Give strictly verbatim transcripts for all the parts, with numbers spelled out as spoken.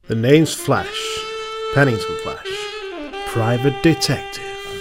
The name's Flash. Pennington Flash. Private detective.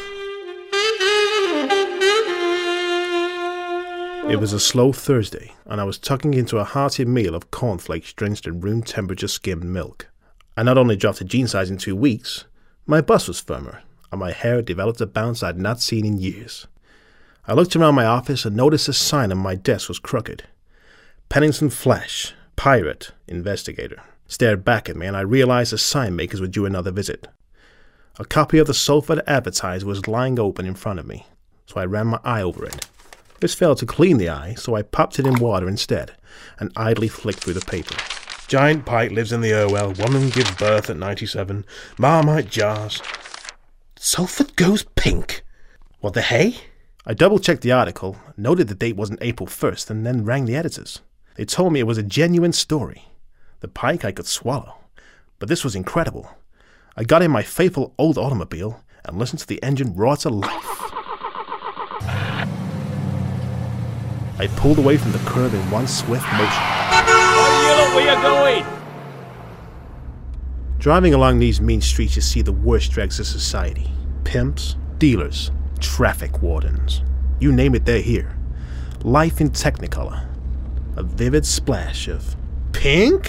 It was a slow Thursday, and I was tucking into a hearty meal of cornflakes drenched in room temperature skimmed milk. I not only dropped a jean size in two weeks, my bust was firmer, and my hair developed a bounce I'd not seen in years. I looked around my office and noticed a sign on my desk was crooked. Pennington Flash, Pirate, Investigator, stared back at me, and I realized the sign makers were due another visit. A copy of the Salford Advertiser was lying open in front of me, so I ran my eye over it. This failed to clean the eye, so I popped it in water instead, and idly flicked through the paper. Giant pike lives in the Irwell. Woman gives birth at ninety-seven. Marmite jars. Salford goes pink. What the hey? I double-checked the article, noted the date wasn't April first, and then rang the editors. They told me it was a genuine story. The pike I could swallow. But this was incredible. I got in my faithful old automobile and listened to the engine roar to life. I pulled away from the curb in one swift motion. Where you going? Driving along these mean streets, you see the worst dregs of society. Pimps, dealers, traffic wardens. You name it, they're here. Life in Technicolor. A vivid splash of pink?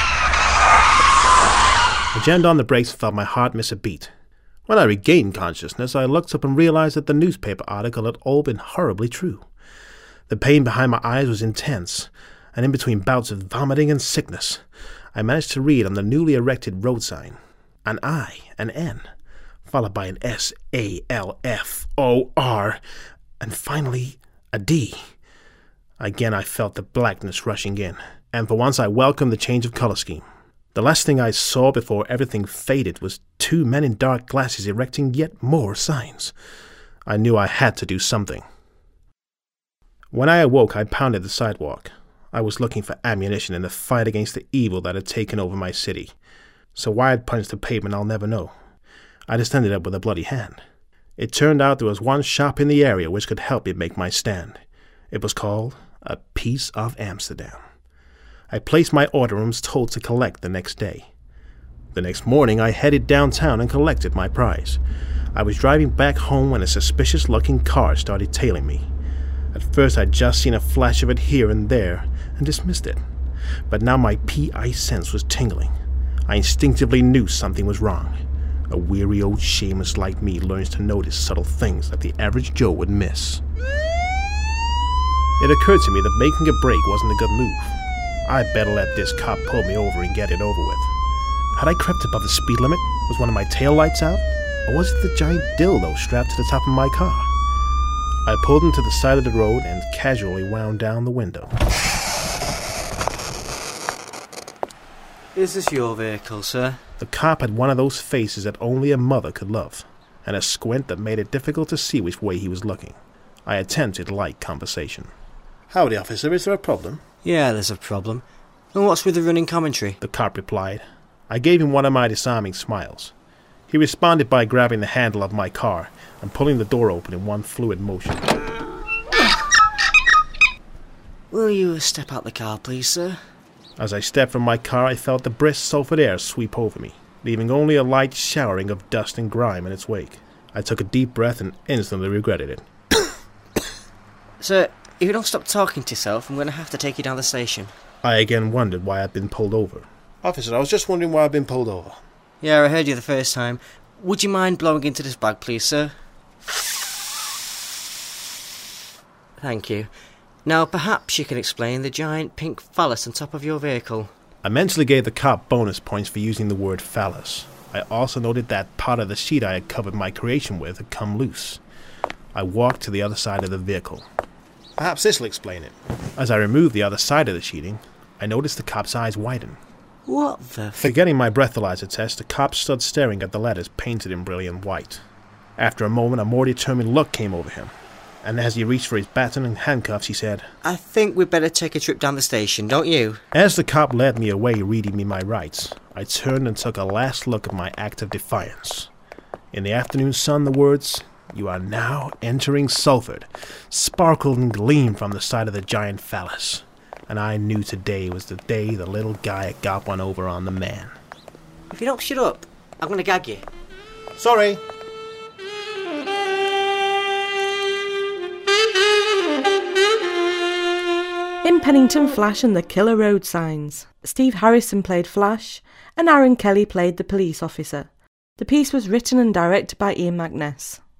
I jammed on the brakes and felt my heart miss a beat. When I regained consciousness, I looked up and realized that the newspaper article had all been horribly true. The pain behind my eyes was intense, and in between bouts of vomiting and sickness, I managed to read on the newly erected road sign an I, an N, followed by an S, A, L, F, O, R, and finally a D. Again I felt the blackness rushing in, and for once I welcomed the change of color scheme. The last thing I saw before everything faded was two men in dark glasses erecting yet more signs. I knew I had to do something. When I awoke, I pounded the sidewalk. I was looking for ammunition in the fight against the evil that had taken over my city. So why I'd punched the pavement, I'll never know. I just ended up with a bloody hand. It turned out there was one shop in the area which could help me make my stand. It was called A Piece of Amsterdam. I placed my order and was told to collect the next day. The next morning, I headed downtown and collected my prize. I was driving back home when a suspicious-looking car started tailing me. At first, I'd just seen a flash of it here and there and dismissed it. But now my P I sense was tingling. I instinctively knew something was wrong. A weary old shamus like me learns to notice subtle things that the average Joe would miss. It occurred to me that making a break wasn't a good move. I better let this cop pull me over and get it over with. Had I crept above the speed limit? Was one of my taillights out? Or was it the giant dildo strapped to the top of my car? I pulled him to the side of the road and casually wound down the window. Is this your vehicle, sir? The cop had one of those faces that only a mother could love, and a squint that made it difficult to see which way he was looking. I attempted light conversation. Howdy, officer. Is there a problem? Yeah, there's a problem. And what's with the running commentary? The cop replied. I gave him one of my disarming smiles. He responded by grabbing the handle of my car and pulling the door open in one fluid motion. Will you step out the car, please, sir? As I stepped from my car, I felt the brisk Salford air sweep over me, leaving only a light showering of dust and grime in its wake. I took a deep breath and instantly regretted it. Sir, if you don't stop talking to yourself, I'm going to have to take you down the station. I again wondered why I'd been pulled over. Officer, I was just wondering why I'd been pulled over. Yeah, I heard you the first time. Would you mind blowing into this bag, please, sir? Thank you. Now, perhaps you can explain the giant pink phallus on top of your vehicle. I mentally gave the cop bonus points for using the word phallus. I also noted that part of the sheet I had covered my creation with had come loose. I walked to the other side of the vehicle. Perhaps this will explain it. As I removed the other side of the sheeting, I noticed the cop's eyes widen. What the f- Forgetting my breathalyzer test, the cop stood staring at the letters painted in brilliant white. After a moment, a more determined look came over him, and as he reached for his baton and handcuffs, he said, I think we'd better take a trip down the station, don't you? As the cop led me away, reading me my rights, I turned and took a last look at my act of defiance. In the afternoon sun, the words, "You are now entering Salford," sparkled and gleamed from the side of the giant phallus. And I knew today was the day the little guy had got one over on the man. If you don't shut up, I'm going to gag you. Sorry. In Pennington Flash and the Killer Road Signs, Steve Harrison played Flash and Aaron Kelly played the police officer. The piece was written and directed by Ian McNess.